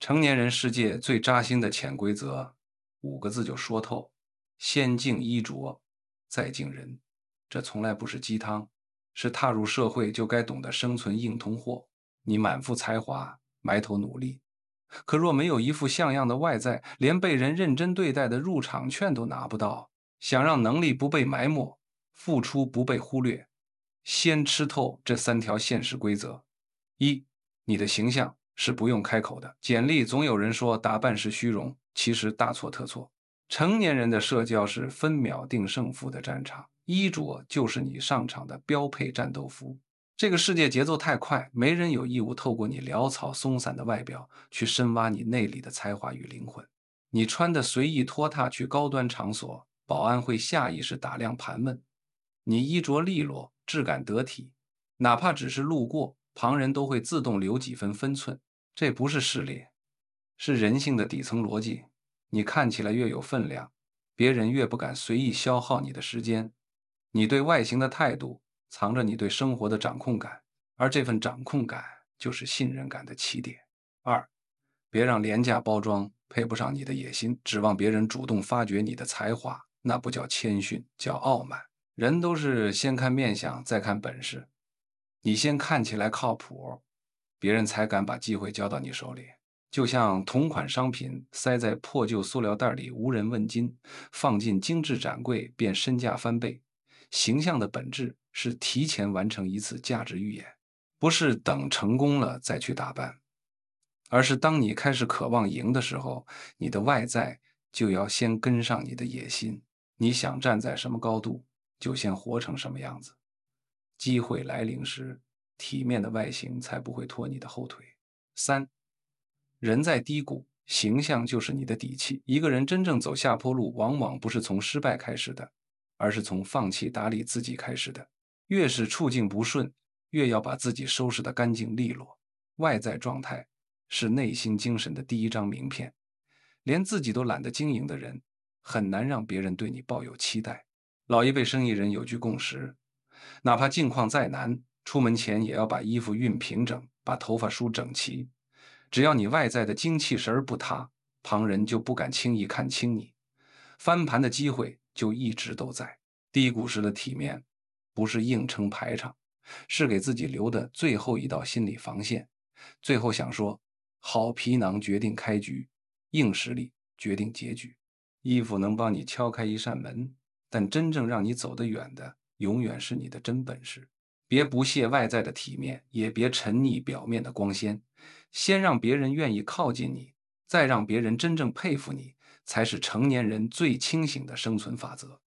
成年人世界最扎心的潜规则，5个字就说透：先敬衣着，再敬人。这从来不是鸡汤，是踏入社会就该懂得生存硬通货。你满腹才华，埋头努力，可若没有一副像样的外在，连被人认真对待的入场券都拿不到。想让能力不被埋没，付出不被忽略，先吃透这3条现实规则。一，你的形象是不用开口的。简历总有人说打扮是虚荣，其实大错特错。成年人的社交是分秒定胜负的战场，衣着就是你上场的标配战斗服。这个世界节奏太快，没人有义务透过你潦草松散的外表去深挖你内里的才华与灵魂。你穿的随意拖沓去高端场所，保安会下意识打量盘问；你衣着利落，质感得体，哪怕只是路过，旁人都会自动留几分分寸。这不是势利，是人性的底层逻辑。你看起来越有分量，别人越不敢随意消耗你的时间。你对外形的态度，藏着你对生活的掌控感，而这份掌控感就是信任感的起点。二，别让廉价包装配不上你的野心，指望别人主动发掘你的才华，那不叫谦逊，叫傲慢。人都是先看面相，再看本事。你先看起来靠谱，别人才敢把机会交到你手里。就像同款商品塞在破旧塑料袋里无人问津，放进精致展柜便身价翻倍。形象的本质是提前完成一次价值预演，不是等成功了再去打扮，而是当你开始渴望赢的时候，你的外在就要先跟上你的野心。你想站在什么高度，就先活成什么样子。机会来临时，体面的外形才不会拖你的后腿。三，人在低谷，形象就是你的底气。一个人真正走下坡路，往往不是从失败开始的，而是从放弃打理自己开始的。越是处境不顺，越要把自己收拾得干净利落。外在状态是内心精神的第一张名片。连自己都懒得经营的人，很难让别人对你抱有期待。老一辈生意人有句共识：哪怕境况再难，出门前也要把衣服熨平整，把头发梳整齐。只要你外在的精气神儿不塌，旁人就不敢轻易看轻你，翻盘的机会就一直都在。低谷时的体面，不是硬撑排场，是给自己留的最后一道心理防线。最后想说，好皮囊决定开局，硬实力决定结局。衣服能帮你敲开一扇门，但真正让你走得远的，永远是你的真本事。别不屑外在的体面，也别沉溺表面的光鲜。先让别人愿意靠近你，再让别人真正佩服你，才是成年人最清醒的生存法则。